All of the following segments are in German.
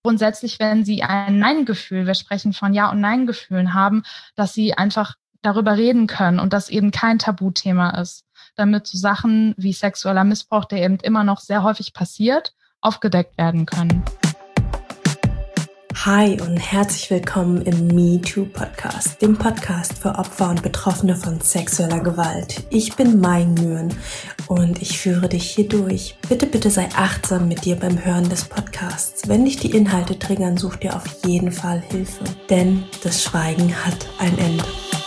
grundsätzlich, wenn sie ein Nein-Gefühl, wir sprechen von Ja- und Nein-Gefühlen haben, dass sie einfach darüber reden können und das eben kein Tabuthema ist, damit so Sachen wie sexueller Missbrauch, der eben immer noch sehr häufig passiert, aufgedeckt werden können. Hi und herzlich willkommen im MeToo-Podcast, dem Podcast für Opfer und Betroffene von sexueller Gewalt. Ich bin Mai Nguyen und ich führe dich hier durch. Bitte sei achtsam mit dir beim Hören des Podcasts. Wenn dich die Inhalte triggern, such dir auf jeden Fall Hilfe, denn das Schweigen hat ein Ende.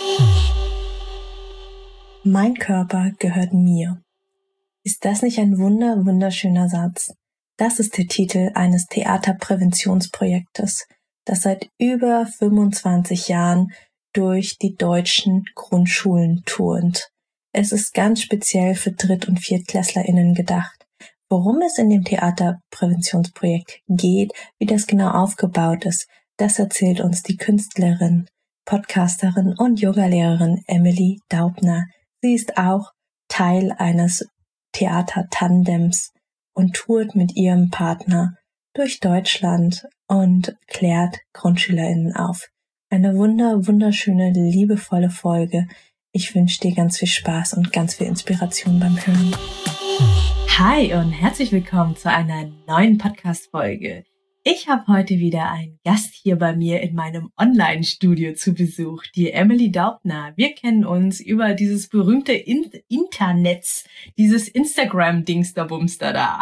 Mein Körper gehört mir. Ist das nicht ein wunderschöner Satz? Das ist der Titel eines Theaterpräventionsprojektes, das seit über 25 Jahren durch die deutschen Grundschulen turnt. Es ist ganz speziell für Dritt- und ViertklässlerInnen gedacht. Worum es in dem Theaterpräventionsprojekt geht, wie das genau aufgebaut ist, das erzählt uns die Künstlerin, Podcasterin und Yogalehrerin Emily Daubner. Sie ist auch Teil eines Theatertandems und tourt mit ihrem Partner durch Deutschland und klärt GrundschülerInnen auf. Eine wunderschöne, liebevolle Folge. Ich wünsche dir ganz viel Spaß und ganz viel Inspiration beim Hören. Hi und herzlich willkommen zu einer neuen Podcast-Folge. Ich habe heute wieder einen Gast hier bei mir in meinem Online-Studio zu Besuch, die Emily Daubner. Wir kennen uns über dieses berühmte Internetz, dieses Instagram-Dingster-Bumster da.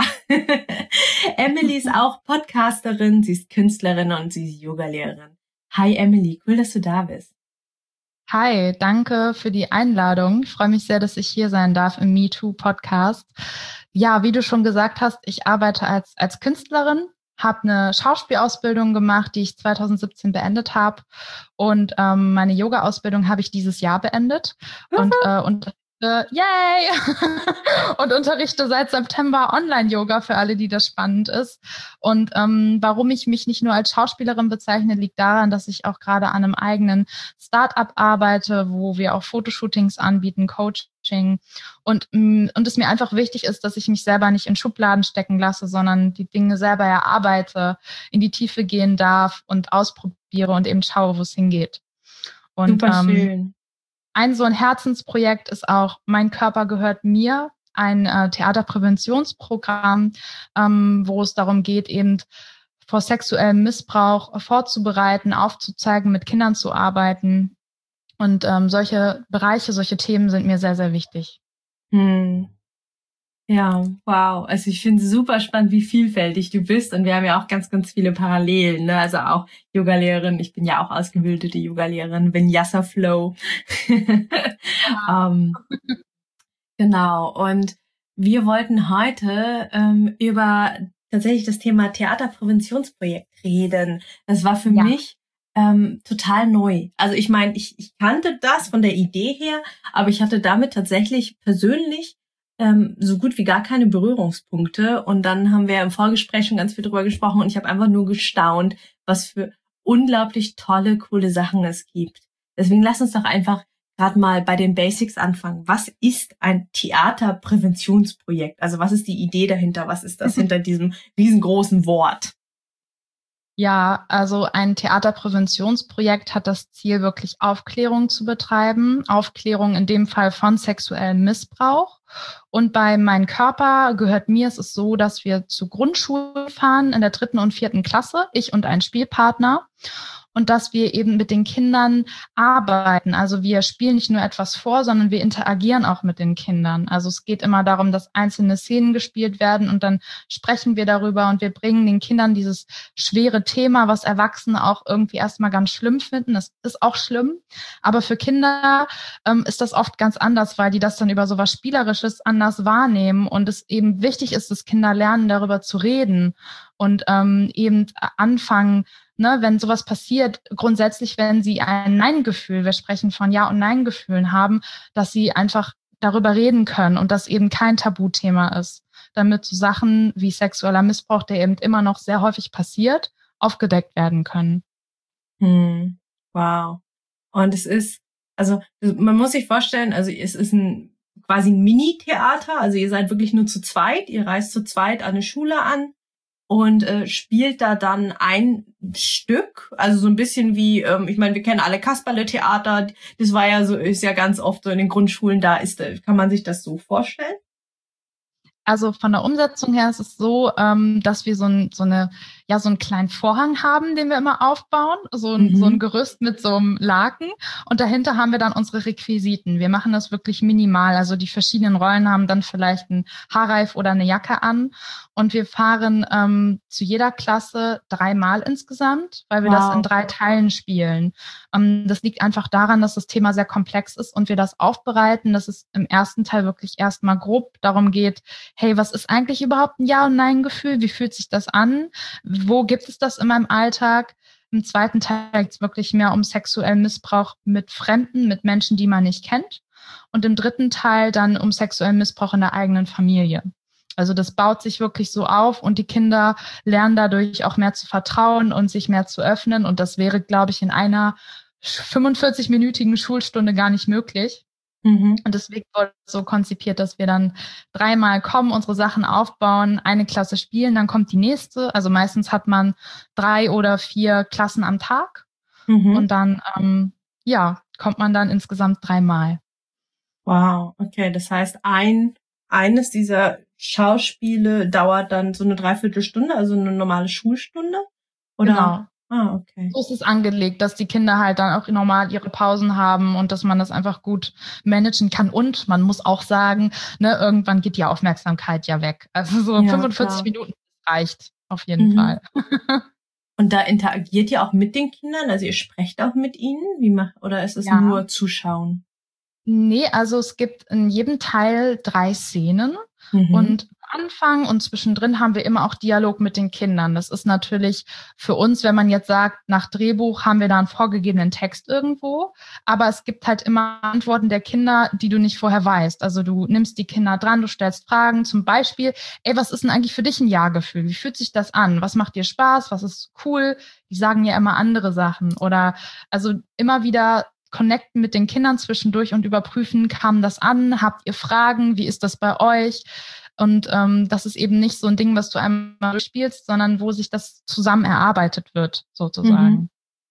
Emily ist auch Podcasterin, sie ist Künstlerin und sie ist Yogalehrerin. Hi Emily, cool, dass du da bist. Hi, danke für die Einladung. Ich freue mich sehr, dass ich hier sein darf im MeToo-Podcast. Ja, wie du schon gesagt hast, ich arbeite als Künstlerin, habe eine Schauspielausbildung gemacht, die ich 2017 beendet habe. Und meine Yoga-Ausbildung habe ich dieses Jahr beendet. Und yay! Und unterrichte seit September Online-Yoga für alle, die das spannend ist. Und warum ich mich nicht nur als Schauspielerin bezeichne, liegt daran, dass ich auch gerade an einem eigenen Start-up arbeite, wo wir auch Fotoshootings anbieten, Coaching. Und es mir einfach wichtig ist, dass ich mich selber nicht in Schubladen stecken lasse, sondern die Dinge selber erarbeite, in die Tiefe gehen darf und ausprobiere und eben schaue, wo es hingeht. Und super schön. So ein Herzensprojekt ist auch Mein Körper gehört mir, ein Theaterpräventionsprogramm, wo es darum geht, eben vor sexuellem Missbrauch vorzubereiten, aufzuzeigen, mit Kindern zu arbeiten. Und solche Bereiche, solche Themen sind mir sehr, sehr wichtig. Ja, wow. Also ich finde es super spannend, wie vielfältig du bist. Und wir haben ja auch ganz viele Parallelen, ne? Also auch Yogalehrerin. Ich bin ja auch ausgebildete Yogalehrerin, Vinyasa Flow. Genau. Und wir wollten heute über tatsächlich das Thema Theaterpräventionsprojekt reden. Das war für mich total neu. Also ich meine, ich kannte das von der Idee her, aber ich hatte damit tatsächlich persönlich so gut wie gar keine Berührungspunkte. Und dann haben wir im Vorgespräch schon ganz viel drüber gesprochen und ich habe einfach nur gestaunt, was für unglaublich tolle, coole Sachen es gibt. Deswegen lass uns doch einfach gerade mal bei den Basics anfangen. Was ist ein Theaterpräventionsprojekt? Also was ist die Idee dahinter? Was ist das hinter diesem riesengroßen Wort? Ja, also ein Theaterpräventionsprojekt hat das Ziel, wirklich Aufklärung zu betreiben. Aufklärung in dem Fall von sexuellem Missbrauch. Und bei Mein Körper gehört mir, es ist so, dass wir zur Grundschule fahren in der 3. und 4. Klasse, ich und ein Spielpartner. Und dass wir eben mit den Kindern arbeiten. Also wir spielen nicht nur etwas vor, sondern wir interagieren auch mit den Kindern. Also es geht immer darum, dass einzelne Szenen gespielt werden und dann sprechen wir darüber und wir bringen den Kindern dieses schwere Thema, was Erwachsene auch irgendwie erstmal ganz schlimm finden. Es ist auch schlimm, aber für Kinder ist das oft ganz anders, weil die das dann über sowas Spielerisches anders wahrnehmen und es eben wichtig ist, dass Kinder lernen, darüber zu reden und eben anfangen, wenn sowas passiert, grundsätzlich, wenn sie ein Nein-Gefühl, wir sprechen von Ja- und Nein-Gefühlen haben, dass sie einfach darüber reden können und das eben kein Tabuthema ist, damit so Sachen wie sexueller Missbrauch, der eben immer noch sehr häufig passiert, aufgedeckt werden können. Wow. Und es ist, also man muss sich vorstellen, also es ist quasi ein Mini-Theater, also ihr seid wirklich nur zu zweit, ihr reist zu zweit an eine Schule an und spielt da dann ein Stück, also so ein bisschen wie, ich meine, wir kennen alle Kasperle-Theater, das war ja so, ist ja ganz oft so in den Grundschulen, kann man sich das so vorstellen? Also von der Umsetzung her ist es so, dass wir so einen kleinen Vorhang haben, den wir immer aufbauen, so ein Gerüst mit so einem Laken, und dahinter haben wir dann unsere Requisiten. Wir machen das wirklich minimal, also die verschiedenen Rollen haben dann vielleicht einen Haarreif oder eine Jacke an, und wir fahren zu jeder Klasse 3-mal insgesamt, weil wir das in 3 Teilen spielen. Das liegt einfach daran, dass das Thema sehr komplex ist und wir das aufbereiten, dass es im ersten Teil wirklich erstmal grob darum geht, hey, was ist eigentlich überhaupt ein Ja- und Nein-Gefühl? Wie fühlt sich das an? Wo gibt es das in meinem Alltag? Im zweiten Teil geht es wirklich mehr um sexuellen Missbrauch mit Fremden, mit Menschen, die man nicht kennt. Und im dritten Teil dann um sexuellen Missbrauch in der eigenen Familie. Also das baut sich wirklich so auf und die Kinder lernen dadurch auch mehr zu vertrauen und sich mehr zu öffnen. Und das wäre, glaube ich, in einer 45-minütigen Schulstunde gar nicht möglich. Und deswegen wurde es so konzipiert, dass wir dann 3-mal kommen, unsere Sachen aufbauen, eine Klasse spielen, dann kommt die nächste. Also meistens hat man 3 oder 4 Klassen am Tag. Und dann, kommt man dann insgesamt 3-mal. Wow, okay. Das heißt, eines dieser Schauspiele dauert dann so eine Dreiviertelstunde, also eine normale Schulstunde? Oder? Genau. Ah, okay. So ist es angelegt, dass die Kinder halt dann auch normal ihre Pausen haben und dass man das einfach gut managen kann. Und man muss auch sagen, ne, irgendwann geht die Aufmerksamkeit ja weg. Also so 45 Minuten reicht auf jeden Fall. Und da interagiert ihr auch mit den Kindern? Also ihr sprecht auch mit ihnen? Oder ist es nur Zuschauen? Nee, also es gibt in jedem Teil 3 Szenen. Und am Anfang und zwischendrin haben wir immer auch Dialog mit den Kindern. Das ist natürlich für uns, wenn man jetzt sagt, nach Drehbuch haben wir da einen vorgegebenen Text irgendwo. Aber es gibt halt immer Antworten der Kinder, die du nicht vorher weißt. Also du nimmst die Kinder dran, du stellst Fragen, zum Beispiel, was ist denn eigentlich für dich ein Ja-Gefühl? Wie fühlt sich das an? Was macht dir Spaß? Was ist cool? Die sagen ja immer andere Sachen. Oder also immer wieder connecten mit den Kindern zwischendurch und überprüfen, kam das an? Habt ihr Fragen? Wie ist das bei euch? Und das ist eben nicht so ein Ding, was du einmal durchspielst, sondern wo sich das zusammen erarbeitet wird, sozusagen.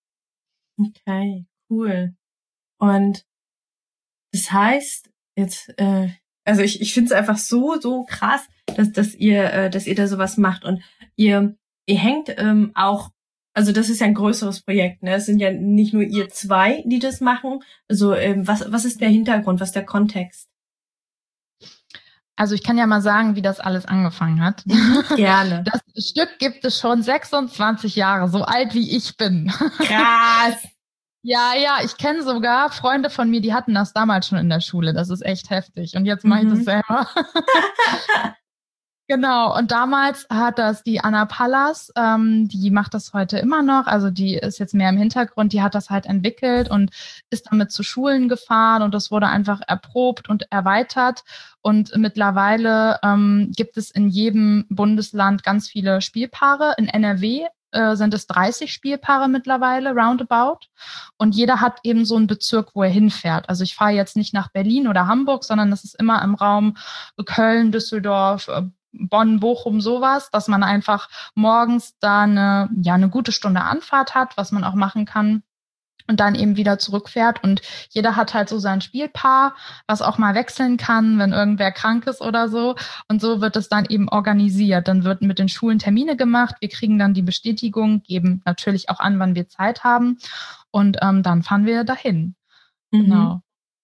Okay, cool. Und das heißt, jetzt, also ich finde es einfach so krass, dass ihr da sowas macht. Und ihr hängt auch, also das ist ja ein größeres Projekt, ne? Es sind ja nicht nur ihr 2, die das machen. Also was ist der Hintergrund, was ist der Kontext? Also ich kann ja mal sagen, wie das alles angefangen hat. Gerne. Das Stück gibt es schon 26 Jahre, so alt wie ich bin. Krass. Ja, ich kenne sogar Freunde von mir, die hatten das damals schon in der Schule. Das ist echt heftig. Und jetzt mache ich das selber. Genau, und damals hat das die Anna Pallas, die macht das heute immer noch, also die ist jetzt mehr im Hintergrund, die hat das halt entwickelt und ist damit zu Schulen gefahren und das wurde einfach erprobt und erweitert und mittlerweile gibt es in jedem Bundesland ganz viele Spielpaare. In NRW sind es 30 Spielpaare mittlerweile, roundabout. Und jeder hat eben so einen Bezirk, wo er hinfährt. Also ich fahre jetzt nicht nach Berlin oder Hamburg, sondern das ist immer im Raum Köln, Düsseldorf, Bonn, Bochum, sowas, dass man einfach morgens da eine gute Stunde Anfahrt hat, was man auch machen kann. Und dann eben wieder zurückfährt. Und jeder hat halt so sein Spielpaar, was auch mal wechseln kann, wenn irgendwer krank ist oder so. Und so wird es dann eben organisiert. Dann wird mit den Schulen Termine gemacht. Wir kriegen dann die Bestätigung, geben natürlich auch an, wann wir Zeit haben. Und dann fahren wir dahin. Genau.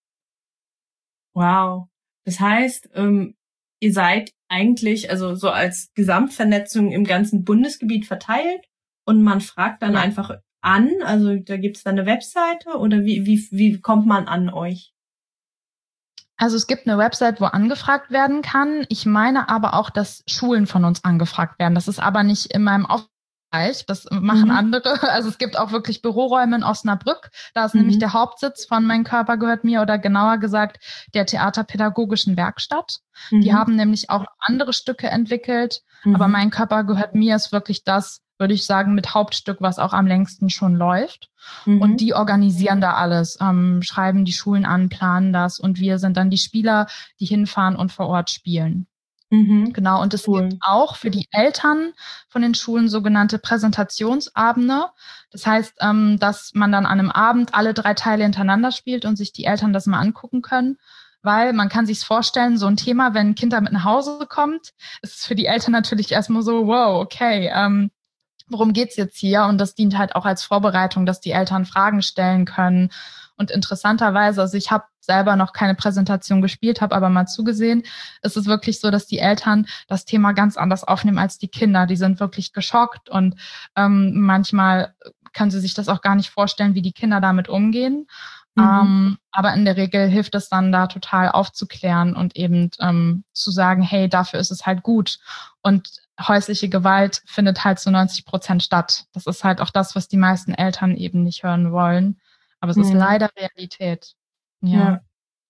Wow. Das heißt, ihr seid eigentlich also so als Gesamtvernetzung im ganzen Bundesgebiet verteilt und man fragt dann einfach an, also da gibt's dann eine Webseite oder wie kommt man an euch? Also es gibt eine Website, wo angefragt werden kann. Ich meine aber auch, dass Schulen von uns angefragt werden. Das ist aber nicht in meinem Aufbereich. Das machen andere. Also es gibt auch wirklich Büroräume in Osnabrück. Da ist nämlich der Hauptsitz von Mein Körper gehört mir oder genauer gesagt der Theaterpädagogischen Werkstatt. Die haben nämlich auch andere Stücke entwickelt. Aber Mein Körper gehört mir ist wirklich das, würde ich sagen, mit Hauptstück, was auch am längsten schon läuft. Und die organisieren da alles, schreiben die Schulen an, planen das und wir sind dann die Spieler, die hinfahren und vor Ort spielen. Genau, und es gibt auch für die Eltern von den Schulen sogenannte Präsentationsabende. Das heißt, dass man dann an einem Abend alle 3 Teile hintereinander spielt und sich die Eltern das mal angucken können. Weil man kann sich's vorstellen, so ein Thema, wenn ein Kind damit nach Hause kommt, ist es für die Eltern natürlich erstmal so, wow, okay, worum geht's jetzt hier? Und das dient halt auch als Vorbereitung, dass die Eltern Fragen stellen können. Und interessanterweise, also ich habe selber noch keine Präsentation gespielt, habe aber mal zugesehen, ist es wirklich so, dass die Eltern das Thema ganz anders aufnehmen als die Kinder. Die sind wirklich geschockt und manchmal können sie sich das auch gar nicht vorstellen, wie die Kinder damit umgehen. Aber in der Regel hilft es dann, da total aufzuklären und eben zu sagen, hey, dafür ist es halt gut. Und häusliche Gewalt findet halt zu 90% statt. Das ist halt auch das, was die meisten Eltern eben nicht hören wollen. Aber es ist leider Realität. Ja.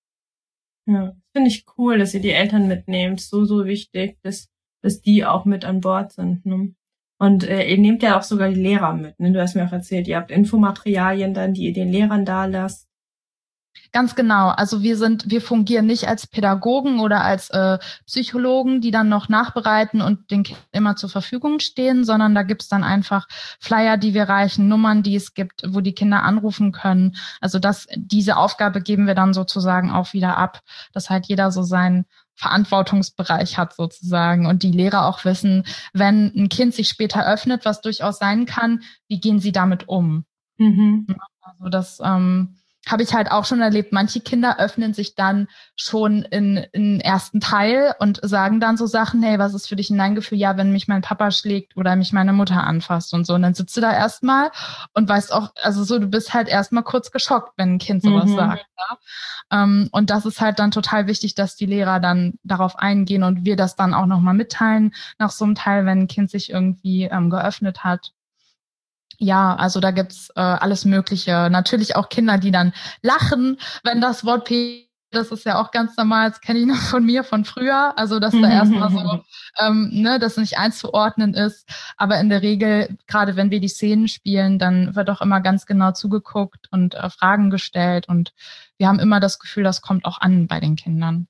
Ja, finde ich cool, dass ihr die Eltern mitnehmt. So wichtig, dass die auch mit an Bord sind. Ne? Und ihr nehmt ja auch sogar die Lehrer mit. Ne? Du hast mir auch erzählt, ihr habt Infomaterialien dann, die ihr den Lehrern da lasst. Ganz genau. Also wir fungieren nicht als Pädagogen oder als Psychologen, die dann noch nachbereiten und den Kindern immer zur Verfügung stehen, sondern da gibt's dann einfach Flyer, die wir reichen, Nummern, die es gibt, wo die Kinder anrufen können. Also diese Aufgabe geben wir dann sozusagen auch wieder ab, dass halt jeder so seinen Verantwortungsbereich hat sozusagen und die Lehrer auch wissen, wenn ein Kind sich später öffnet, was durchaus sein kann, wie gehen sie damit um? Also das habe ich halt auch schon erlebt. Manche Kinder öffnen sich dann schon in ersten Teil und sagen dann so Sachen, hey, was ist für dich ein Nein-Gefühl? Ja, wenn mich mein Papa schlägt oder mich meine Mutter anfasst und so. Und dann sitzt du da erstmal und weißt auch, also so, du bist halt erstmal kurz geschockt, wenn ein Kind sowas sagt. Ja? Und das ist halt dann total wichtig, dass die Lehrer dann darauf eingehen und wir das dann auch nochmal mitteilen nach so einem Teil, wenn ein Kind sich irgendwie geöffnet hat. Ja, also da gibt's alles Mögliche. Natürlich auch Kinder, die dann lachen, wenn das Wort P, das ist ja auch ganz normal, das kenne ich noch von mir von früher. Also dass da erstmal so, das nicht einzuordnen ist. Aber in der Regel, gerade wenn wir die Szenen spielen, dann wird auch immer ganz genau zugeguckt und Fragen gestellt. Und wir haben immer das Gefühl, das kommt auch an bei den Kindern.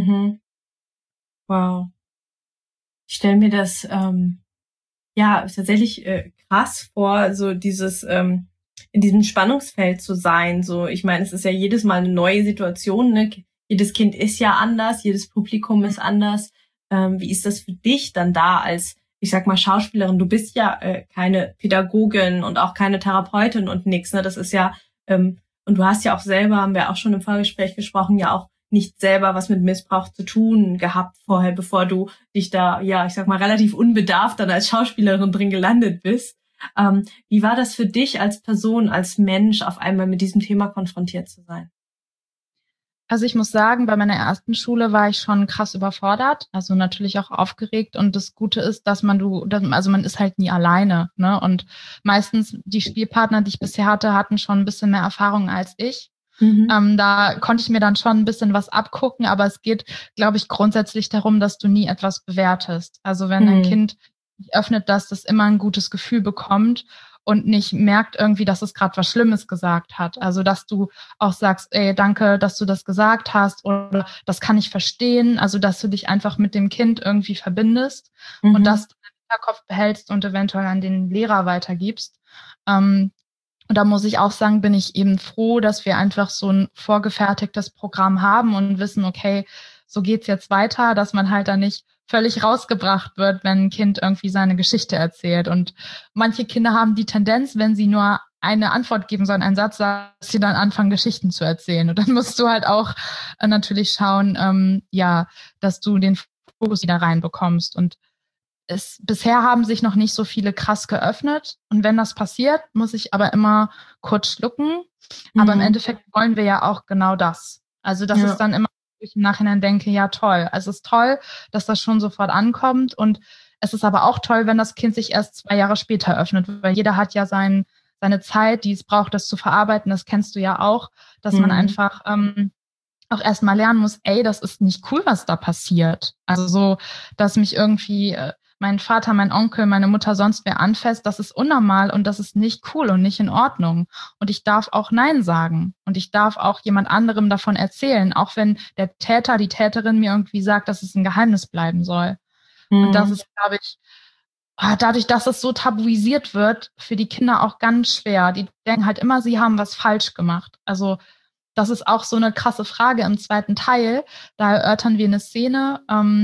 Wow. Ich stelle mir das tatsächlich krass vor, so dieses in diesem Spannungsfeld zu sein. So, ich meine, es ist ja jedes Mal eine neue Situation, ne? Jedes Kind ist ja anders, jedes Publikum ist anders. Wie ist das für dich dann da als, ich sag mal, Schauspielerin? Du bist ja keine Pädagogin und auch keine Therapeutin und nix, ne? Das ist ja, und du hast ja auch selber, haben wir auch schon im Vorgespräch gesprochen, ja auch nicht selber was mit Missbrauch zu tun gehabt vorher, bevor du dich da, ja, ich sag mal, relativ unbedarft dann als Schauspielerin drin gelandet bist. Wie war das für dich als Person, als Mensch, auf einmal mit diesem Thema konfrontiert zu sein? Also ich muss sagen, bei meiner ersten Schule war ich schon krass überfordert, also natürlich auch aufgeregt. Und das Gute ist, dass man ist halt nie alleine, ne? Und meistens die Spielpartner, die ich bisher hatte, hatten schon ein bisschen mehr Erfahrung als ich. Da konnte ich mir dann schon ein bisschen was abgucken, aber es geht, glaube ich, grundsätzlich darum, dass du nie etwas bewertest. Also wenn ein Kind sich öffnet, dass das immer ein gutes Gefühl bekommt und nicht merkt irgendwie, dass es gerade was Schlimmes gesagt hat. Also dass du auch sagst, ey, danke, dass du das gesagt hast oder das kann ich verstehen. Also dass du dich einfach mit dem Kind irgendwie verbindest und das im Hinterkopf behältst und eventuell an den Lehrer weitergibst. Und da muss ich auch sagen, bin ich eben froh, dass wir einfach so ein vorgefertigtes Programm haben und wissen, okay, so geht's jetzt weiter, dass man halt da nicht völlig rausgebracht wird, wenn ein Kind irgendwie seine Geschichte erzählt. Und manche Kinder haben die Tendenz, wenn sie nur eine Antwort geben sollen, einen Satz, dass sie dann anfangen, Geschichten zu erzählen. Und dann musst du halt auch natürlich schauen, dass du den Fokus wieder reinbekommst. Und bisher haben sich noch nicht so viele krass geöffnet. Und wenn das passiert, muss ich aber immer kurz schlucken. Aber im Endeffekt wollen wir ja auch genau das. Also das ist dann immer, wo ich im Nachhinein denke, ja toll. Also es ist toll, dass das schon sofort ankommt. Und es ist aber auch toll, wenn das Kind sich erst 2 Jahre später öffnet. Weil jeder hat ja seine Zeit, die es braucht, das zu verarbeiten. Das kennst du ja auch, dass man einfach auch erstmal lernen muss, ey, das ist nicht cool, was da passiert. Also so, dass mich irgendwie mein Vater, mein Onkel, meine Mutter, sonst wer anfasst, das ist unnormal und das ist nicht cool und nicht in Ordnung. Und ich darf auch Nein sagen. Und ich darf auch jemand anderem davon erzählen, auch wenn der Täter, die Täterin mir irgendwie sagt, dass es ein Geheimnis bleiben soll. Und das ist, glaube ich, dadurch, dass es so tabuisiert wird, für die Kinder auch ganz schwer. Die denken halt immer, sie haben was falsch gemacht. Also das ist auch so eine krasse Frage im zweiten Teil. Da erörtern wir eine Szene,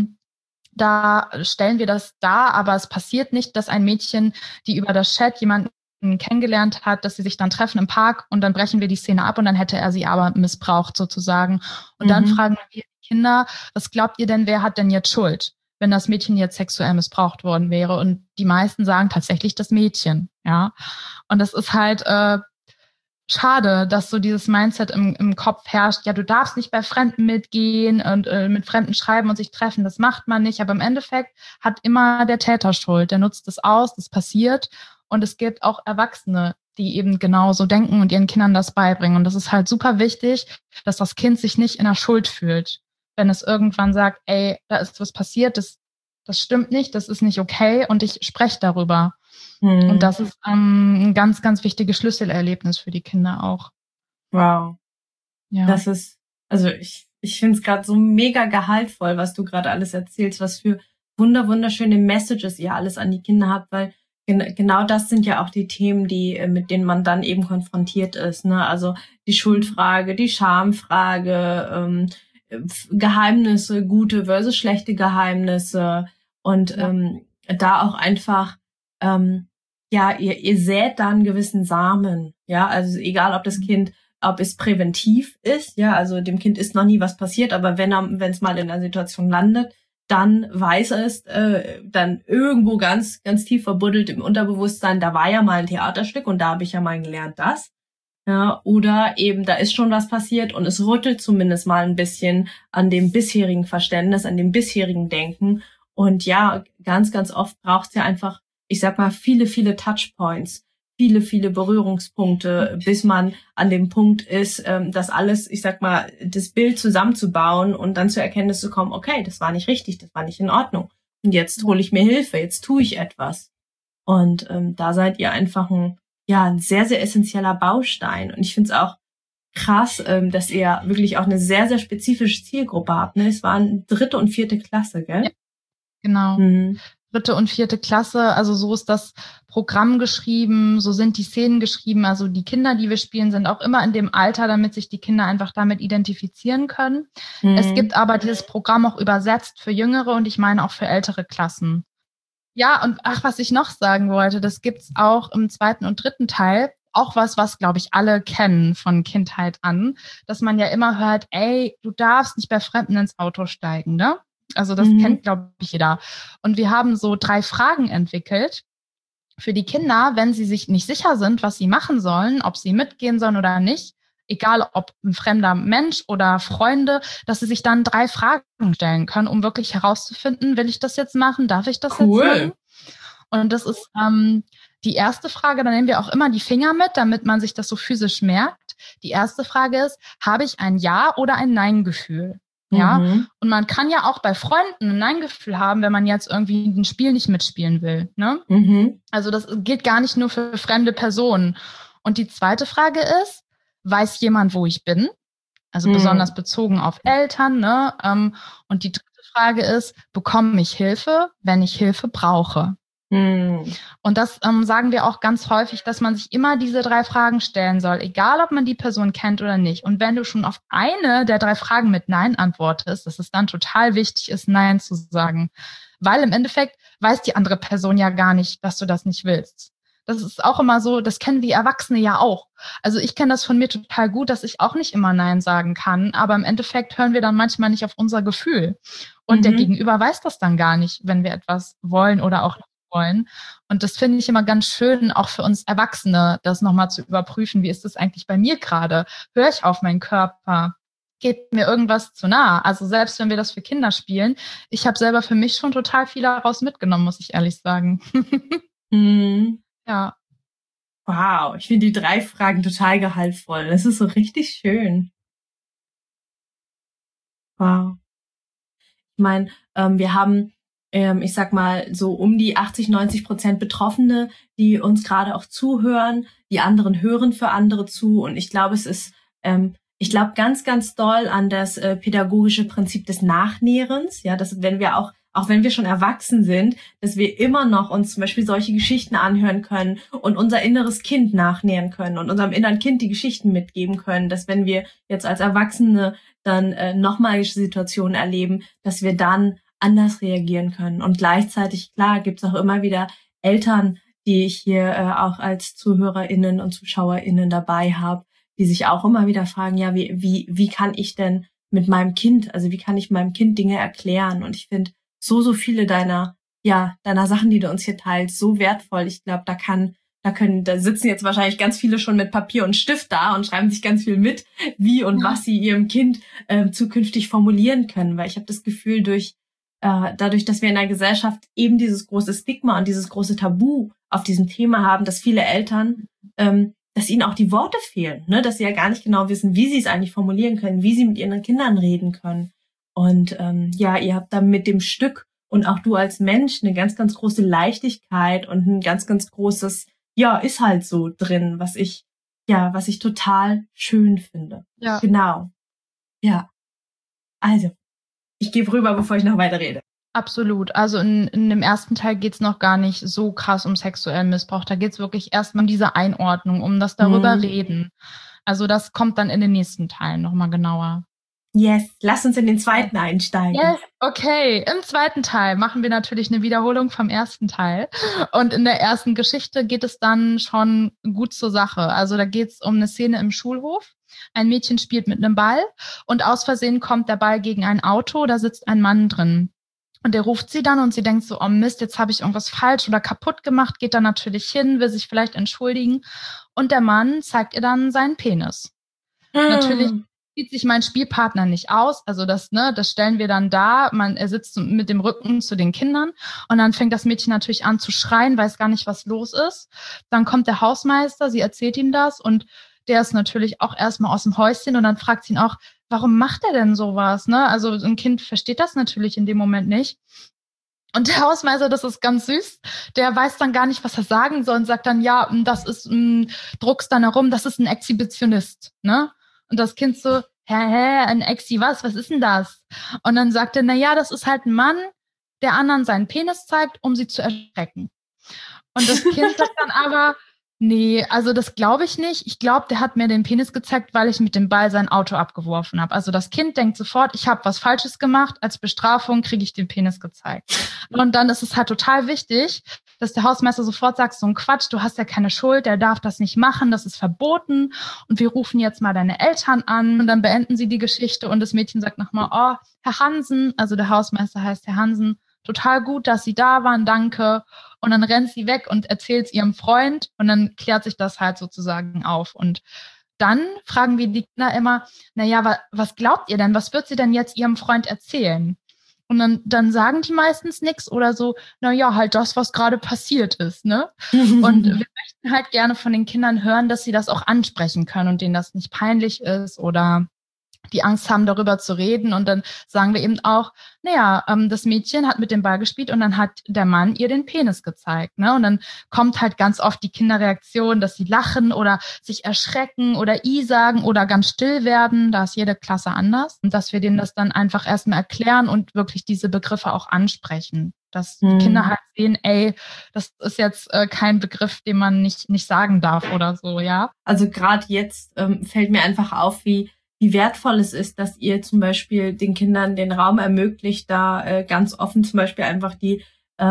da stellen wir das dar, aber es passiert nicht, dass ein Mädchen, die über das Chat jemanden kennengelernt hat, dass sie sich dann treffen im Park und dann brechen wir die Szene ab und dann hätte er sie aber missbraucht sozusagen. Und dann fragen wir die Kinder, was glaubt ihr denn, wer hat denn jetzt Schuld, wenn das Mädchen jetzt sexuell missbraucht worden wäre? Und die meisten sagen tatsächlich das Mädchen, ja. Und das ist halt schade, dass so dieses Mindset im Kopf herrscht, ja, du darfst nicht bei Fremden mitgehen und mit Fremden schreiben und sich treffen, das macht man nicht. Aber im Endeffekt hat immer der Täter Schuld, der nutzt es aus, das passiert. Und es gibt auch Erwachsene, die eben genauso denken und ihren Kindern das beibringen. Und das ist halt super wichtig, dass das Kind sich nicht in der Schuld fühlt. Wenn es irgendwann sagt, ey, da ist was passiert, das stimmt nicht, das ist nicht okay und ich spreche darüber. Und das ist ein ganz, ganz wichtiges Schlüsselerlebnis für die Kinder auch. Wow. Ja. Das ist, also ich finde es gerade so mega gehaltvoll, was du gerade alles erzählst, was für wunderschöne Messages ihr alles an die Kinder habt, weil genau das sind ja auch die Themen, mit denen man dann eben konfrontiert ist, ne? Also die Schuldfrage, die Schamfrage, Geheimnisse, gute versus schlechte Geheimnisse und da auch einfach ihr sät da einen gewissen Samen, ja, also egal ob das Kind, ob es präventiv ist, ja, also dem Kind ist noch nie was passiert, aber wenn es mal in einer Situation landet, dann weiß es, dann irgendwo ganz, ganz tief verbuddelt im Unterbewusstsein, da war ja mal ein Theaterstück und da habe ich ja mal gelernt das, ja, oder eben da ist schon was passiert und es rüttelt zumindest mal ein bisschen an dem bisherigen Verständnis, an dem bisherigen Denken und ja, ganz, ganz oft braucht es ja einfach, ich sag mal, viele Touchpoints, viele Berührungspunkte, bis man an dem Punkt ist, das alles, ich sag mal, das Bild zusammenzubauen und dann zur Erkenntnis zu kommen, okay, das war nicht richtig, das war nicht in Ordnung. Und jetzt hole ich mir Hilfe, jetzt tue ich etwas. Und da seid ihr einfach ein sehr, sehr essentieller Baustein. Und ich finde es auch krass, dass ihr wirklich auch eine sehr, sehr spezifische Zielgruppe habt. Ne? Es waren 3. und 4. Klasse, gell? Ja, genau. 3. und 4. Klasse, also so ist das Programm geschrieben, so sind die Szenen geschrieben, also die Kinder, die wir spielen, sind auch immer in dem Alter, damit sich die Kinder einfach damit identifizieren können. Es gibt aber dieses Programm auch übersetzt für Jüngere und ich meine auch für ältere Klassen. Ja, und was ich noch sagen wollte, das gibt's auch im 2. und 3. Teil, auch was, glaube ich, alle kennen von Kindheit an, dass man ja immer hört, ey, du darfst nicht bei Fremden ins Auto steigen, ne? Also das kennt, glaube ich, jeder. Und wir haben so 3 Fragen entwickelt für die Kinder, wenn sie sich nicht sicher sind, was sie machen sollen, ob sie mitgehen sollen oder nicht, egal ob ein fremder Mensch oder Freunde, dass sie sich dann 3 Fragen stellen können, um wirklich herauszufinden, will ich das jetzt machen, darf ich das jetzt machen? Und das ist die erste Frage, da nehmen wir auch immer die Finger mit, damit man sich das so physisch merkt. Die erste Frage ist, habe ich ein Ja- oder ein Nein-Gefühl? Ja, und man kann ja auch bei Freunden ein Nein-Gefühl haben, wenn man jetzt irgendwie ein Spiel nicht mitspielen will, ne? Also das gilt gar nicht nur für fremde Personen. Und die zweite Frage ist, weiß jemand, wo ich bin? Also besonders bezogen auf Eltern, ne? Und die dritte Frage ist, bekomme ich Hilfe, wenn ich Hilfe brauche? Und das sagen wir auch ganz häufig, dass man sich immer diese 3 Fragen stellen soll, egal ob man die Person kennt oder nicht. Und wenn du schon auf eine der 3 Fragen mit Nein antwortest, dass es dann total wichtig ist, Nein zu sagen. Weil im Endeffekt weiß die andere Person ja gar nicht, dass du das nicht willst. Das ist auch immer so, das kennen wir Erwachsene ja auch. Also ich kenne das von mir total gut, dass ich auch nicht immer Nein sagen kann, aber im Endeffekt hören wir dann manchmal nicht auf unser Gefühl. Und der Gegenüber weiß das dann gar nicht, wenn wir etwas wollen oder auch nicht wollen. Und das finde ich immer ganz schön, auch für uns Erwachsene, das nochmal zu überprüfen. Wie ist das eigentlich bei mir gerade? Höre ich auf meinen Körper? Geht mir irgendwas zu nah? Also selbst wenn wir das für Kinder spielen, ich habe selber für mich schon total viel daraus mitgenommen, muss ich ehrlich sagen. Ja. Wow, ich finde die 3 Fragen total gehaltvoll. Das ist so richtig schön. Wow. Ich meine, wir haben ich sag mal, so um die 80-90% Betroffene, die uns gerade auch zuhören. Die anderen hören für andere zu. Und ich glaube, ich glaube ganz, ganz doll an das pädagogische Prinzip des Nachnährens. Ja, dass wenn wir auch wenn wir schon erwachsen sind, dass wir immer noch uns zum Beispiel solche Geschichten anhören können und unser inneres Kind nachnähren können und unserem inneren Kind die Geschichten mitgeben können, dass wenn wir jetzt als Erwachsene dann nochmal Situationen erleben, dass wir dann anders reagieren können. Und gleichzeitig, klar, gibt's auch immer wieder Eltern, die ich hier auch als ZuhörerInnen und ZuschauerInnen dabei habe, die sich auch immer wieder fragen, ja, wie kann ich denn mit meinem Kind, also wie kann ich meinem Kind Dinge erklären? Und ich finde so viele deiner Sachen, die du uns hier teilst, so wertvoll. Ich glaube, da sitzen jetzt wahrscheinlich ganz viele schon mit Papier und Stift da und schreiben sich ganz viel mit, wie und was sie ihrem Kind zukünftig formulieren können. Weil ich habe das Gefühl, dadurch, dass wir in der Gesellschaft eben dieses große Stigma und dieses große Tabu auf diesem Thema haben, dass viele Eltern, dass ihnen auch die Worte fehlen, ne? Dass sie ja gar nicht genau wissen, wie sie es eigentlich formulieren können, wie sie mit ihren Kindern reden können. Und ihr habt da mit dem Stück und auch du als Mensch eine ganz, ganz große Leichtigkeit und ein ganz, ganz großes, ist halt so drin, was ich total schön finde. Ja. Genau. Ja. Also, ich gebe rüber, bevor ich noch weiter rede. Absolut. Also in dem ersten Teil geht's noch gar nicht so krass um sexuellen Missbrauch. Da geht's wirklich erstmal um diese Einordnung, um das darüber reden. Also das kommt dann in den nächsten Teilen nochmal genauer. Yes, lass uns in den zweiten einsteigen. Yes, okay. Im zweiten Teil machen wir natürlich eine Wiederholung vom ersten Teil. Und in der ersten Geschichte geht es dann schon gut zur Sache. Also da geht's um eine Szene im Schulhof. Ein Mädchen spielt mit einem Ball und aus Versehen kommt der Ball gegen ein Auto, da sitzt ein Mann drin. Und der ruft sie dann und sie denkt so, oh Mist, jetzt habe ich irgendwas falsch oder kaputt gemacht, geht dann natürlich hin, will sich vielleicht entschuldigen. Und der Mann zeigt ihr dann seinen Penis. Natürlich sieht sich mein Spielpartner nicht aus, also das stellen wir dann dar. Er sitzt mit dem Rücken zu den Kindern und dann fängt das Mädchen natürlich an zu schreien, weiß gar nicht, was los ist. Dann kommt der Hausmeister, sie erzählt ihm das und der ist natürlich auch erstmal aus dem Häuschen und dann fragt sie ihn auch, warum macht er denn sowas? Ne? Also ein Kind versteht das natürlich in dem Moment nicht. Und der Hausmeister, das ist ganz süß, der weiß dann gar nicht, was er sagen soll und sagt dann, ja, das ist, druckst dann herum, das ist ein Exhibitionist. Ne? Und das Kind so, ein Exi, was ist denn das? Und dann sagt er, das ist halt ein Mann, der anderen seinen Penis zeigt, um sie zu erschrecken. Und das Kind sagt dann aber, nee, also das glaube ich nicht. Ich glaube, der hat mir den Penis gezeigt, weil ich mit dem Ball sein Auto abgeworfen habe. Also das Kind denkt sofort, ich habe was Falsches gemacht. Als Bestrafung kriege ich den Penis gezeigt. Und dann ist es halt total wichtig, dass der Hausmeister sofort sagt, so ein Quatsch, du hast ja keine Schuld, der darf das nicht machen, das ist verboten. Und wir rufen jetzt mal deine Eltern an. Und dann beenden sie die Geschichte und das Mädchen sagt nochmal, oh, Herr Hansen, also der Hausmeister heißt Herr Hansen, total gut, dass Sie da waren, danke. Und dann rennt sie weg und erzählt es ihrem Freund und dann klärt sich das halt sozusagen auf. Und dann fragen wir die Kinder immer, was glaubt ihr denn? Was wird sie denn jetzt ihrem Freund erzählen? Und dann sagen die meistens nichts oder so, halt das, was gerade passiert ist, ne? Und wir möchten halt gerne von den Kindern hören, dass sie das auch ansprechen können und denen das nicht peinlich ist oder die Angst haben, darüber zu reden. Und dann sagen wir eben auch, das Mädchen hat mit dem Ball gespielt und dann hat der Mann ihr den Penis gezeigt. Ne? Und dann kommt halt ganz oft die Kinderreaktion, dass sie lachen oder sich erschrecken oder sagen oder ganz still werden. Da ist jede Klasse anders. Und dass wir denen das dann einfach erstmal erklären und wirklich diese Begriffe auch ansprechen. Dass die Kinder halt sehen, das ist jetzt kein Begriff, den man nicht sagen darf oder so, ja. Also gerade jetzt fällt mir einfach auf, wie wertvoll es ist, dass ihr zum Beispiel den Kindern den Raum ermöglicht, da ganz offen zum Beispiel einfach die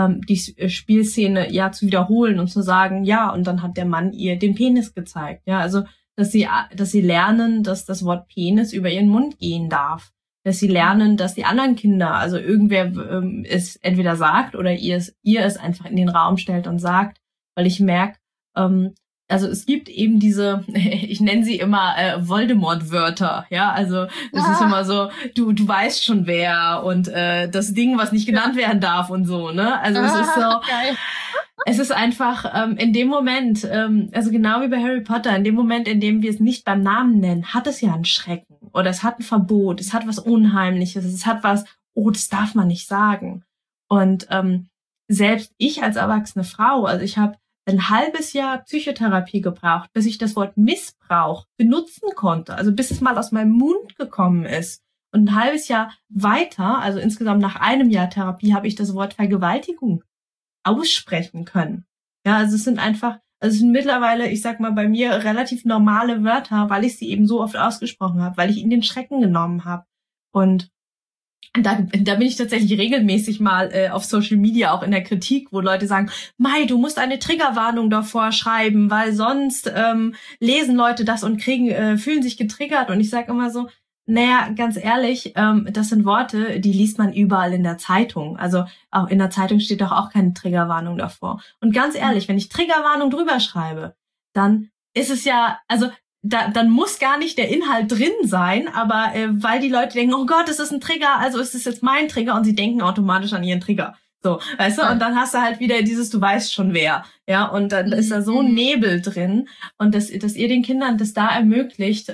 Spielszene zu wiederholen und zu sagen, und dann hat der Mann ihr den Penis gezeigt. Ja, also dass sie lernen, dass das Wort Penis über ihren Mund gehen darf. Dass sie lernen, dass die anderen Kinder, also irgendwer es entweder sagt oder ihr es einfach in den Raum stellt und sagt, weil ich merke, also es gibt eben diese, ich nenne sie immer Voldemort-Wörter, ja, also es ist immer so, du weißt schon wer und das Ding, was nicht genannt werden darf und so, ne? Also es ist so, geil. Es ist einfach in dem Moment, also genau wie bei Harry Potter, in dem Moment, in dem wir es nicht beim Namen nennen, hat es ja einen Schrecken oder es hat ein Verbot, es hat was Unheimliches, es hat was, das darf man nicht sagen. Und selbst ich als erwachsene Frau, also ich habe ein halbes Jahr Psychotherapie gebraucht, bis ich das Wort Missbrauch benutzen konnte, also bis es mal aus meinem Mund gekommen ist. Und ein halbes Jahr weiter, also insgesamt nach einem Jahr Therapie, habe ich das Wort Vergewaltigung aussprechen können. Ja, also es sind mittlerweile, ich sag mal, bei mir relativ normale Wörter, weil ich sie eben so oft ausgesprochen habe, weil ich ihnen den Schrecken genommen habe. Und da bin ich tatsächlich regelmäßig mal auf Social Media auch in der Kritik, wo Leute sagen, Mai, du musst eine Triggerwarnung davor schreiben, weil sonst lesen Leute das und fühlen sich getriggert. Und ich sage immer so, naja, ganz ehrlich, das sind Worte, die liest man überall in der Zeitung. Also auch in der Zeitung steht doch auch keine Triggerwarnung davor. Und ganz ehrlich, wenn ich Triggerwarnung drüber schreibe, dann ist es ja, also dann muss gar nicht der Inhalt drin sein, aber weil die Leute denken, oh Gott, das ist ein Trigger, also ist es jetzt mein Trigger, und sie denken automatisch an ihren Trigger. So, weißt du, und dann hast du halt wieder dieses, du weißt schon wer, ja, und dann ist da so ein Nebel drin, und dass ihr den Kindern das da ermöglicht,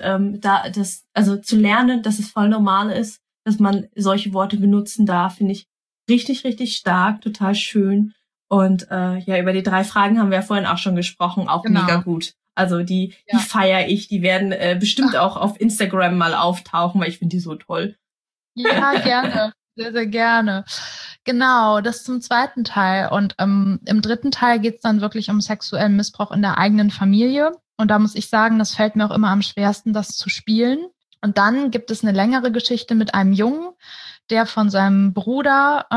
also zu lernen, dass es voll normal ist, dass man solche Worte benutzen darf, finde ich richtig, richtig stark, total schön. Und über die 3 Fragen haben wir ja vorhin auch schon gesprochen, auch mega gut. Also die feiere ich, die werden bestimmt auch auf Instagram mal auftauchen, weil ich finde die so toll. Ja, gerne. Sehr, sehr gerne. Genau, das zum zweiten Teil. Und im dritten Teil geht es dann wirklich um sexuellen Missbrauch in der eigenen Familie. Und da muss ich sagen, das fällt mir auch immer am schwersten, das zu spielen. Und dann gibt es eine längere Geschichte mit einem Jungen, der von seinem Bruder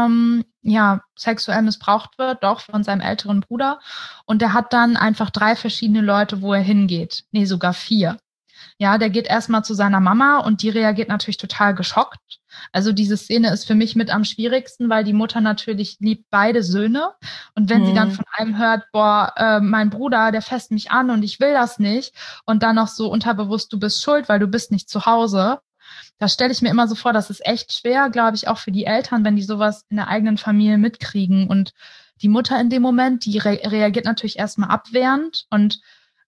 sexuell missbraucht wird, doch von seinem älteren Bruder. Und der hat dann einfach 3 verschiedene Leute, wo er hingeht. Nee, sogar 4. Ja, der geht erstmal zu seiner Mama, und die reagiert natürlich total geschockt. Also diese Szene ist für mich mit am schwierigsten, weil die Mutter natürlich liebt beide Söhne. Und wenn sie dann von einem hört, mein Bruder, der fasst mich an und ich will das nicht, und dann noch so unterbewusst, du bist schuld, weil du bist nicht zu Hause, da stelle ich mir immer so vor, das ist echt schwer, glaube ich, auch für die Eltern, wenn die sowas in der eigenen Familie mitkriegen. Und die Mutter in dem Moment, die reagiert natürlich erstmal abwehrend und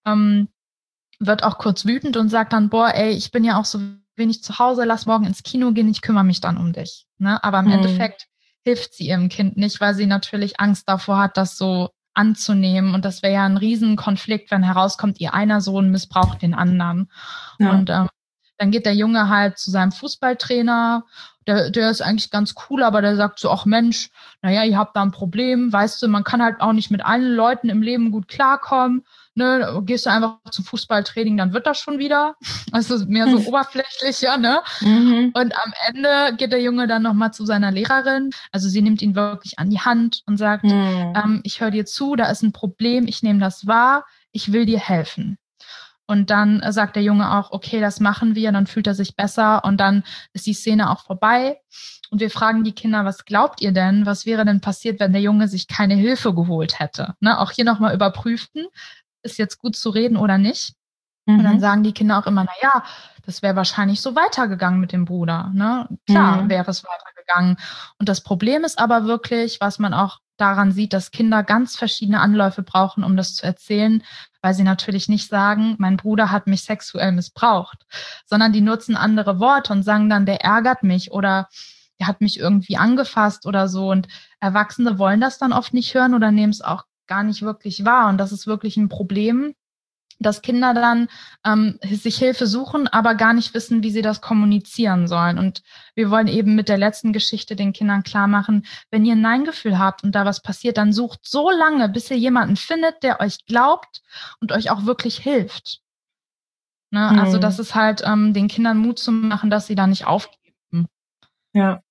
wird auch kurz wütend und sagt dann, ich bin ja auch so wenig zu Hause, lass morgen ins Kino gehen, ich kümmere mich dann um dich. Ne? Aber im Endeffekt hilft sie ihrem Kind nicht, weil sie natürlich Angst davor hat, das so anzunehmen. Und das wäre ja ein Riesenkonflikt, wenn herauskommt, ihr einer Sohn missbraucht den anderen. Ja. Und dann geht der Junge halt zu seinem Fußballtrainer. Der ist eigentlich ganz cool, aber der sagt so, ach Mensch, naja, ihr habt da ein Problem, weißt du, man kann halt auch nicht mit allen Leuten im Leben gut klarkommen. Ne, gehst du einfach zum Fußballtraining, dann wird das schon wieder. Also mehr so oberflächlicher, ne? Und am Ende geht der Junge dann nochmal zu seiner Lehrerin. Also sie nimmt ihn wirklich an die Hand und sagt, ich höre dir zu, da ist ein Problem, ich nehme das wahr, ich will dir helfen. Und dann sagt der Junge auch, okay, das machen wir, dann fühlt er sich besser, und dann ist die Szene auch vorbei. Und wir fragen die Kinder, was glaubt ihr denn, was wäre denn passiert, wenn der Junge sich keine Hilfe geholt hätte? Ne? Auch hier nochmal überprüfen, ist jetzt gut zu reden oder nicht? Und dann sagen die Kinder auch immer, naja, das wäre wahrscheinlich so weitergegangen mit dem Bruder. Ne? Klar wäre es weitergegangen. Und das Problem ist aber wirklich, was man auch daran sieht, dass Kinder ganz verschiedene Anläufe brauchen, um das zu erzählen, weil sie natürlich nicht sagen, mein Bruder hat mich sexuell missbraucht, sondern die nutzen andere Worte und sagen dann, der ärgert mich oder der hat mich irgendwie angefasst oder so. Und Erwachsene wollen das dann oft nicht hören oder nehmen es auch gar nicht wirklich wahr. Und das ist wirklich ein Problem, dass Kinder dann sich Hilfe suchen, aber gar nicht wissen, wie sie das kommunizieren sollen. Und wir wollen eben mit der letzten Geschichte den Kindern klar machen, wenn ihr ein Nein-Gefühl habt und da was passiert, dann sucht so lange, bis ihr jemanden findet, der euch glaubt und euch auch wirklich hilft. Ne? Also das ist halt den Kindern Mut zu machen, dass sie da nicht aufgeben. Ja.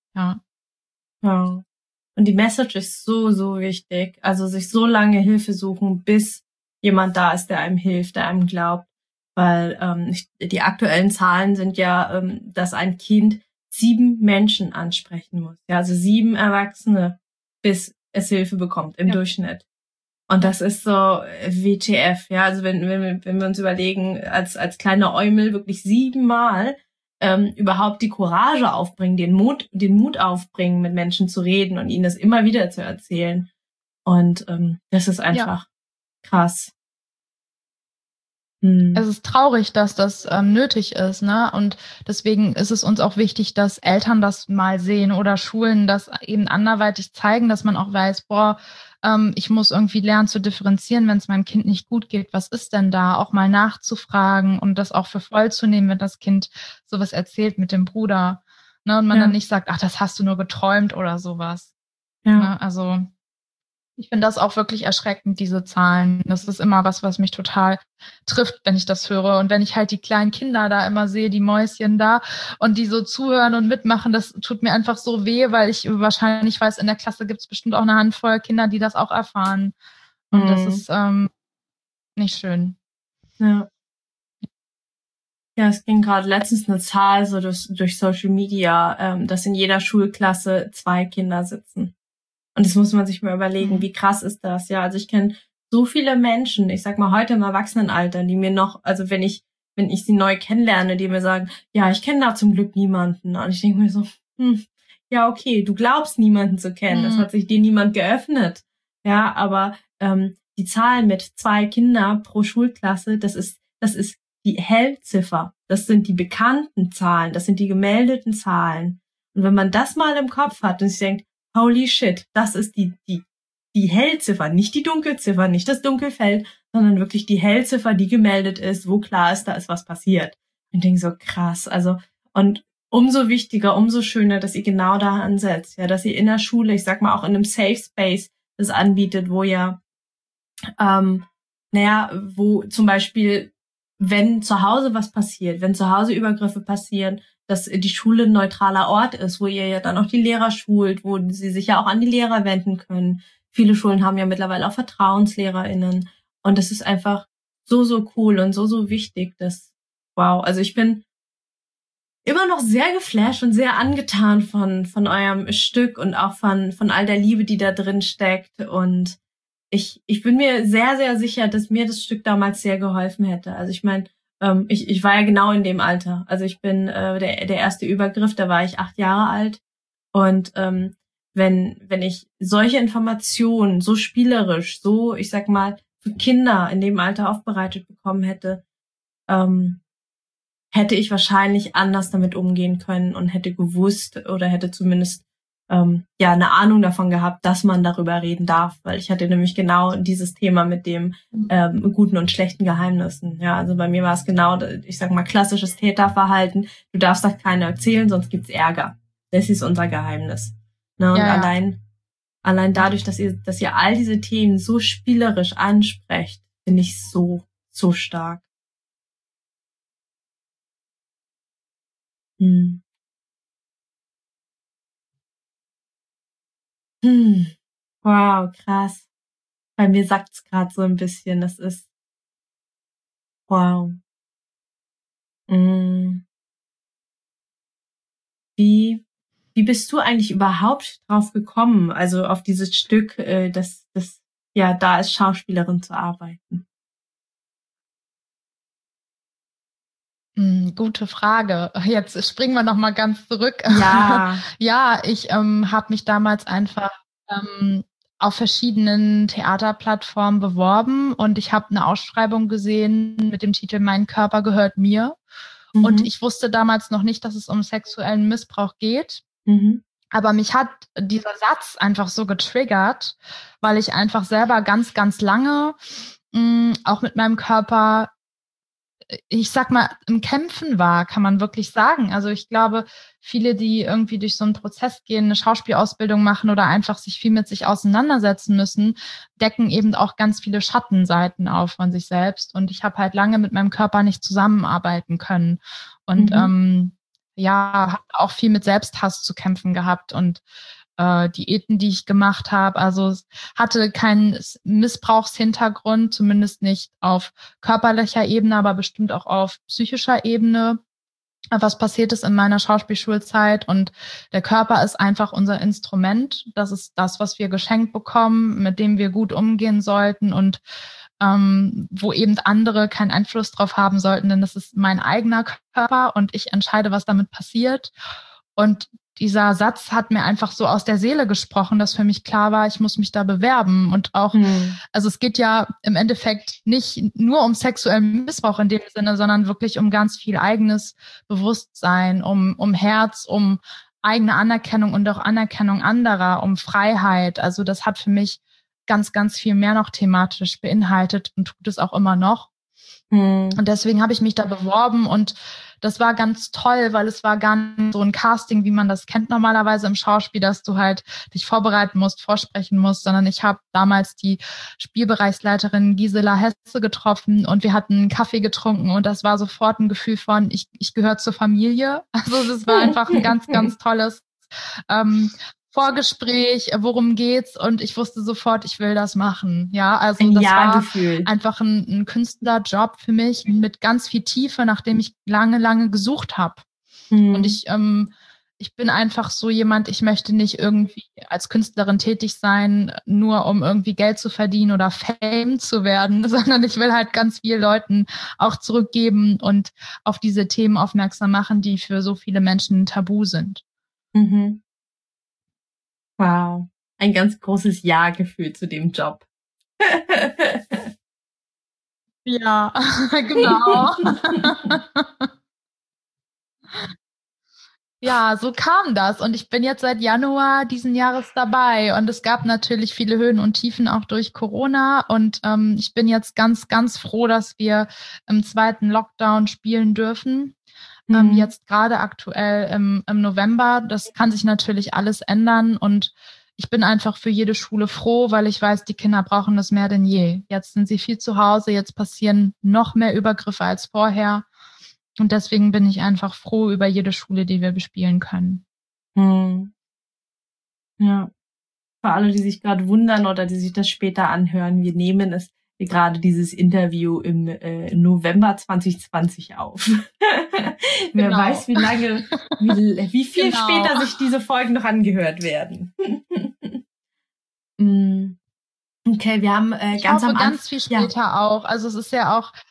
Und die Message ist so, so wichtig. Also sich so lange Hilfe suchen, bis jemand da ist, der einem hilft, der einem glaubt. Weil die aktuellen Zahlen sind ja, dass ein Kind 7 Menschen ansprechen muss. Ja, also 7 Erwachsene, bis es Hilfe bekommt im Durchschnitt. Und das ist so WTF. Ja, also wenn wir uns überlegen, als kleiner Eumel wirklich 7 Mal überhaupt die Courage aufbringen, den Mut aufbringen, mit Menschen zu reden und ihnen das immer wieder zu erzählen. Und das ist einfach krass. Es ist traurig, dass das nötig ist, ne? Und deswegen ist es uns auch wichtig, dass Eltern das mal sehen oder Schulen das eben anderweitig zeigen, dass man auch weiß, ich muss irgendwie lernen zu differenzieren, wenn es meinem Kind nicht gut geht. Was ist denn da? Auch mal nachzufragen und das auch für voll zu nehmen, wenn das Kind sowas erzählt mit dem Bruder. Ne? Und man dann nicht sagt, ach, das hast du nur geträumt oder sowas. Ja. Ne? Also ich finde das auch wirklich erschreckend, diese Zahlen. Das ist immer was mich total trifft, wenn ich das höre. Und wenn ich halt die kleinen Kinder da immer sehe, die Mäuschen da, und die so zuhören und mitmachen, das tut mir einfach so weh, weil ich wahrscheinlich weiß, in der Klasse gibt es bestimmt auch eine Handvoll Kinder, die das auch erfahren. Und das ist nicht schön. Ja. Ja, es ging gerade letztens eine Zahl so durch Social Media, dass in jeder Schulklasse 2 Kinder sitzen. Und das muss man sich mal überlegen, wie krass ist das? Ja, also ich kenne so viele Menschen, ich sag mal heute im Erwachsenenalter, die mir noch, also wenn ich sie neu kennenlerne, die mir sagen, ja, ich kenne da zum Glück niemanden. Und ich denke mir so, ja, okay, du glaubst niemanden zu kennen, es hat sich dir niemand geöffnet. Ja, aber die Zahl mit 2 Kindern pro Schulklasse, das ist die Hellziffer. Das sind die bekannten Zahlen, das sind die gemeldeten Zahlen. Und wenn man das mal im Kopf hat und sich denkt, holy shit, das ist die Hellziffer, nicht die Dunkelziffer, nicht das Dunkelfeld, sondern wirklich die Hellziffer, die gemeldet ist, wo klar ist, da ist was passiert. Und ich denke so, krass, also, und umso wichtiger, umso schöner, dass ihr genau da ansetzt, ja, dass ihr in der Schule, ich sag mal auch in einem Safe Space das anbietet, wo ja, wo zum Beispiel, wenn zu Hause was passiert, wenn zu Hause Übergriffe passieren, dass die Schule ein neutraler Ort ist, wo ihr ja dann auch die Lehrer schult, wo sie sich ja auch an die Lehrer wenden können. Viele Schulen haben ja mittlerweile auch VertrauenslehrerInnen. Und das ist einfach so, so cool und so, so wichtig, dass, wow, also ich bin immer noch sehr geflasht und sehr angetan von eurem Stück und auch von all der Liebe, die da drin steckt. Und ich bin mir sehr, sehr sicher, dass mir das Stück damals sehr geholfen hätte. Also ich meine, ich war ja genau in dem Alter. Also ich bin der erste Übergriff, da war ich 8 Jahre alt. Und wenn ich solche Informationen so spielerisch, so, ich sag mal, für Kinder in dem Alter aufbereitet bekommen hätte, hätte ich wahrscheinlich anders damit umgehen können und hätte gewusst oder hätte zumindest eine Ahnung davon gehabt, dass man darüber reden darf, weil ich hatte nämlich genau dieses Thema mit dem guten und schlechten Geheimnissen. Ja, also bei mir war es genau, ich sag mal, klassisches Täterverhalten. Du darfst das keiner erzählen, sonst gibt's Ärger. Das ist unser Geheimnis. Ne? Und allein dadurch, dass ihr all diese Themen so spielerisch ansprecht, finde ich so, so stark. Wow, krass. Bei mir sagt's gerade so ein bisschen, das ist wow. Wie bist du eigentlich überhaupt drauf gekommen, also auf dieses Stück, das ja da als Schauspielerin zu arbeiten? Gute Frage. Jetzt springen wir noch mal ganz zurück. Ja. Ja, ich habe mich damals einfach auf verschiedenen Theaterplattformen beworben und ich habe eine Ausschreibung gesehen mit dem Titel Mein Körper gehört mir. Und ich wusste damals noch nicht, dass es um sexuellen Missbrauch geht. Aber mich hat dieser Satz einfach so getriggert, weil ich einfach selber ganz, ganz lange auch mit meinem Körper, ich sag mal, im Kämpfen war, kann man wirklich sagen. Also ich glaube, viele, die irgendwie durch so einen Prozess gehen, eine Schauspielausbildung machen oder einfach sich viel mit sich auseinandersetzen müssen, decken eben auch ganz viele Schattenseiten auf von sich selbst. Und ich habe halt lange mit meinem Körper nicht zusammenarbeiten können. Und habe auch viel mit Selbsthass zu kämpfen gehabt und Diäten, die ich gemacht habe. Also es hatte keinen Missbrauchshintergrund, zumindest nicht auf körperlicher Ebene, aber bestimmt auch auf psychischer Ebene. Was passiert ist in meiner Schauspielschulzeit, und der Körper ist einfach unser Instrument. Das ist das, was wir geschenkt bekommen, mit dem wir gut umgehen sollten und wo eben andere keinen Einfluss drauf haben sollten, denn das ist mein eigener Körper und ich entscheide, was damit passiert. Und dieser Satz hat mir einfach so aus der Seele gesprochen, dass für mich klar war, ich muss mich da bewerben. Und auch, also es geht ja im Endeffekt nicht nur um sexuellen Missbrauch in dem Sinne, sondern wirklich um ganz viel eigenes Bewusstsein, um Herz, um eigene Anerkennung und auch Anerkennung anderer, um Freiheit. Also das hat für mich ganz, ganz viel mehr noch thematisch beinhaltet und tut es auch immer noch. Und deswegen habe ich mich da beworben und das war ganz toll, weil es war gar nicht so ein Casting, wie man das kennt normalerweise im Schauspiel, dass du halt dich vorbereiten musst, vorsprechen musst, sondern ich habe damals die Spielbereichsleiterin Gisela Hesse getroffen und wir hatten einen Kaffee getrunken und das war sofort ein Gefühl von, ich gehöre zur Familie. Also das war einfach ein ganz, ganz tolles Vorgespräch, worum geht's? Und ich wusste sofort, ich will das machen. Ja, also das war einfach ein Künstlerjob für mich mit ganz viel Tiefe, nachdem ich lange, lange gesucht habe. Und ich bin einfach so jemand, ich möchte nicht irgendwie als Künstlerin tätig sein, nur um irgendwie Geld zu verdienen oder Fame zu werden, sondern ich will halt ganz vielen Leuten auch zurückgeben und auf diese Themen aufmerksam machen, die für so viele Menschen tabu sind. Wow, ein ganz großes Ja-Gefühl zu dem Job. Ja, genau. Ja, so kam das. Und ich bin jetzt seit Januar diesen Jahres dabei. Und es gab natürlich viele Höhen und Tiefen auch durch Corona. Und ich bin jetzt ganz, ganz froh, dass wir im zweiten Lockdown spielen dürfen. Jetzt gerade aktuell im November. Das kann sich natürlich alles ändern. Und ich bin einfach für jede Schule froh, weil ich weiß, die Kinder brauchen das mehr denn je. Jetzt sind sie viel zu Hause. Jetzt passieren noch mehr Übergriffe als vorher. Und deswegen bin ich einfach froh über jede Schule, die wir bespielen können. Ja, für alle, die sich gerade wundern oder die sich das später anhören, wir nehmen es gerade dieses Interview im November 2020 auf. Wer weiß, wie lange, wie viel später sich diese Folgen noch angehört werden. Okay, wir haben ganz am Anfang... ganz viel später auch. Also es ist ja auch...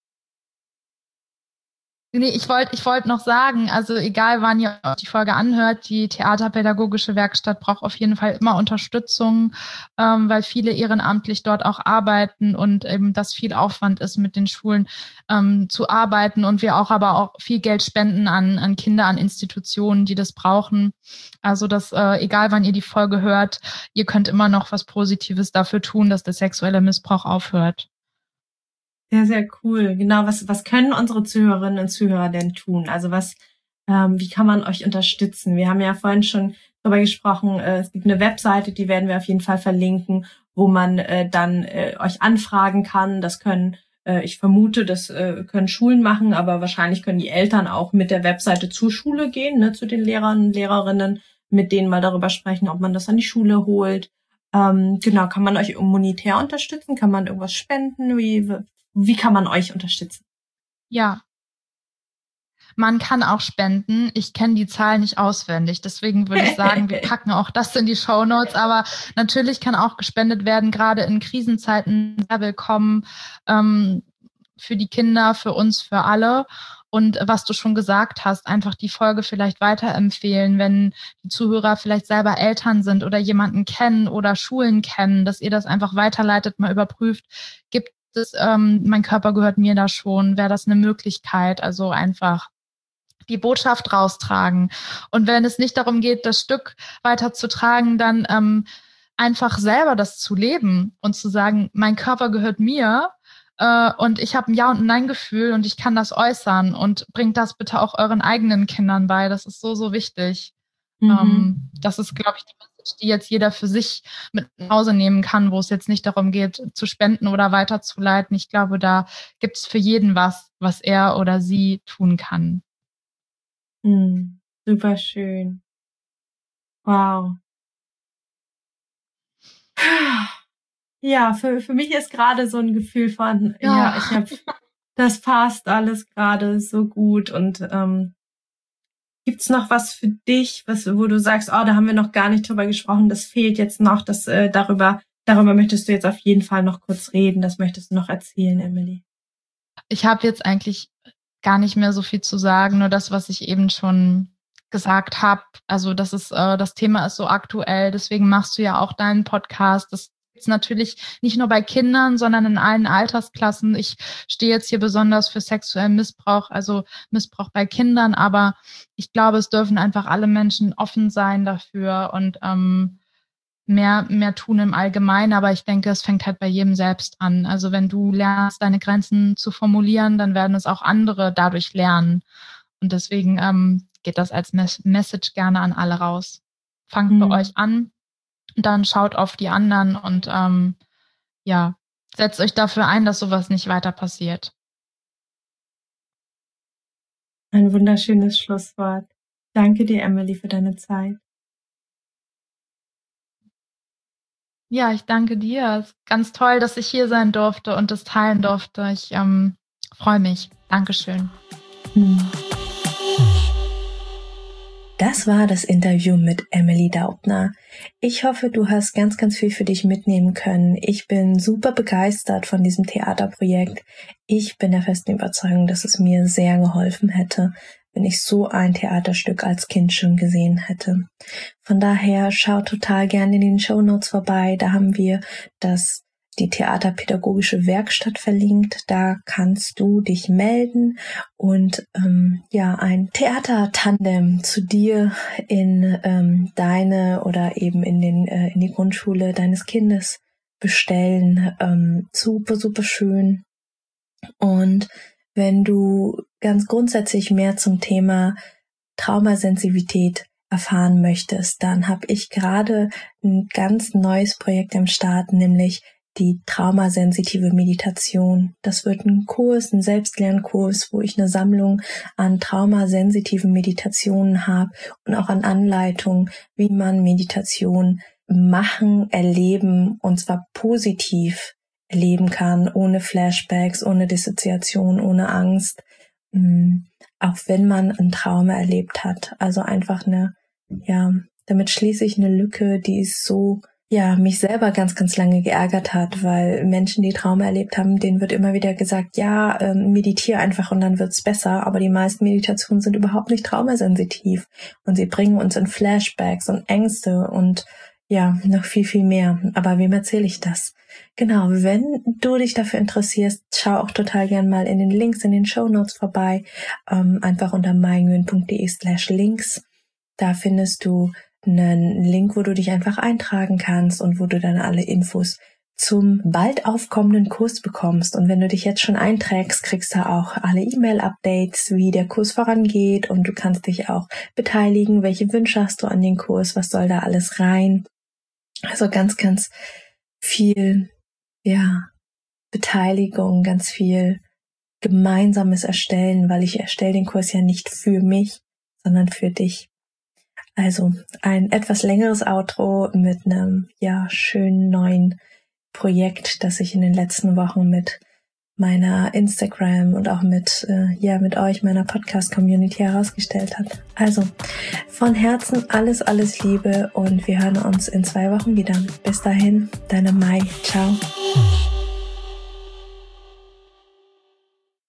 Nee, ich wollte noch sagen, also egal wann ihr euch die Folge anhört, die Theaterpädagogische Werkstatt braucht auf jeden Fall immer Unterstützung, weil viele ehrenamtlich dort auch arbeiten und eben das viel Aufwand ist, mit den Schulen zu arbeiten und wir auch aber auch viel Geld spenden an Kinder, an Institutionen, die das brauchen. Also das, egal wann ihr die Folge hört, ihr könnt immer noch was Positives dafür tun, dass der sexuelle Missbrauch aufhört. Sehr, sehr cool. Genau, was können unsere Zuhörerinnen und Zuhörer denn tun? Also wie kann man euch unterstützen? Wir haben ja vorhin schon darüber gesprochen, es gibt eine Webseite, die werden wir auf jeden Fall verlinken, wo man dann euch anfragen kann. Das können, ich vermute, das können Schulen machen, aber wahrscheinlich können die Eltern auch mit der Webseite zur Schule gehen, ne, zu den Lehrern und Lehrerinnen, mit denen mal darüber sprechen, ob man das an die Schule holt. Genau, kann man euch monetär unterstützen? Kann man irgendwas spenden? Wie kann man euch unterstützen? Ja, man kann auch spenden. Ich kenne die Zahlen nicht auswendig. Deswegen würde ich sagen, wir packen auch das in die Shownotes. Aber natürlich kann auch gespendet werden, gerade in Krisenzeiten sehr willkommen für die Kinder, für uns, für alle. Und was du schon gesagt hast, einfach die Folge vielleicht weiterempfehlen, wenn die Zuhörer vielleicht selber Eltern sind oder jemanden kennen oder Schulen kennen, dass ihr das einfach weiterleitet, mal überprüft. Gibt es, mein Körper gehört mir da schon, wäre das eine Möglichkeit, also einfach die Botschaft raustragen. Und wenn es nicht darum geht, das Stück weiterzutragen, dann einfach selber das zu leben und zu sagen, mein Körper gehört mir und ich habe ein Ja und ein Nein-Gefühl und ich kann das äußern und bringt das bitte auch euren eigenen Kindern bei. Das ist so, so wichtig. Das ist, glaube ich, die Message, die jetzt jeder für sich mit nach Hause nehmen kann, wo es jetzt nicht darum geht, zu spenden oder weiterzuleiten. Ich glaube, da gibt es für jeden was er oder sie tun kann. Super schön. Wow. Ja, für mich ist gerade so ein Gefühl von, das passt alles gerade so gut und gibt's noch was für dich, wo du sagst, da haben wir noch gar nicht drüber gesprochen, das fehlt jetzt noch, das darüber möchtest du jetzt auf jeden Fall noch kurz reden, das möchtest du noch erzählen, Emily? Ich habe jetzt eigentlich gar nicht mehr so viel zu sagen, nur das, was ich eben schon gesagt habe. Also das Thema ist so aktuell, deswegen machst du ja auch deinen Podcast. Das ist natürlich nicht nur bei Kindern, sondern in allen Altersklassen. Ich stehe jetzt hier besonders für sexuellen Missbrauch, also Missbrauch bei Kindern, aber ich glaube, es dürfen einfach alle Menschen offen sein dafür und mehr tun im Allgemeinen, aber ich denke, es fängt halt bei jedem selbst an. Also wenn du lernst, deine Grenzen zu formulieren, dann werden es auch andere dadurch lernen. Und deswegen geht das als Message gerne an alle raus. Fangt bei euch an, dann schaut auf die anderen und setzt euch dafür ein, dass sowas nicht weiter passiert. Ein wunderschönes Schlusswort. Danke dir, Emily, für deine Zeit. Ja, ich danke dir. Es ist ganz toll, dass ich hier sein durfte und das teilen durfte. Ich freue mich. Dankeschön. Das war das Interview mit Emily Daubner. Ich hoffe, du hast ganz, ganz viel für dich mitnehmen können. Ich bin super begeistert von diesem Theaterprojekt. Ich bin der festen Überzeugung, dass es mir sehr geholfen hätte, wenn ich so ein Theaterstück als Kind schon gesehen hätte. Von daher schau total gerne in den Shownotes vorbei. Da haben wir die Theaterpädagogische Werkstatt verlinkt. Da kannst du dich melden und ein Theatertandem zu dir in deine oder eben in die Grundschule deines Kindes bestellen. Super, super schön. Und wenn du ganz grundsätzlich mehr zum Thema Traumasensitivität erfahren möchtest, dann habe ich gerade ein ganz neues Projekt am Start, nämlich die traumasensitive Meditation. Das wird ein Selbstlernkurs, wo ich eine Sammlung an traumasensitiven Meditationen habe und auch an Anleitungen, wie man Meditation erleben und zwar positiv erleben kann, ohne Flashbacks, ohne Dissoziation, ohne Angst, auch wenn man ein Trauma erlebt hat. Also einfach damit schließe ich eine Lücke, die ist so, mich selber ganz, ganz lange geärgert hat, weil Menschen, die Trauma erlebt haben, denen wird immer wieder gesagt, meditiere einfach und dann wird's besser, aber die meisten Meditationen sind überhaupt nicht traumasensitiv und sie bringen uns in Flashbacks und Ängste und noch viel, viel mehr. Aber wem erzähle ich das? Genau, wenn du dich dafür interessierst, schau auch total gern mal in den Links in den Shownotes vorbei, einfach unter meinguyen.de/links. Da findest du einen Link, wo du dich einfach eintragen kannst und wo du dann alle Infos zum bald aufkommenden Kurs bekommst. Und wenn du dich jetzt schon einträgst, kriegst du auch alle E-Mail-Updates, wie der Kurs vorangeht und du kannst dich auch beteiligen, welche Wünsche hast du an den Kurs, was soll da alles rein. Also ganz, ganz viel, Beteiligung, ganz viel gemeinsames Erstellen, weil ich erstelle den Kurs ja nicht für mich, sondern für dich. Also ein etwas längeres Outro mit einem, schönen neuen Projekt, das ich in den letzten Wochen mit meiner Instagram und auch mit euch, meiner Podcast-Community herausgestellt hat. Also von Herzen alles, alles Liebe und wir hören uns in 2 Wochen wieder. Bis dahin, deine Mai. Ciao.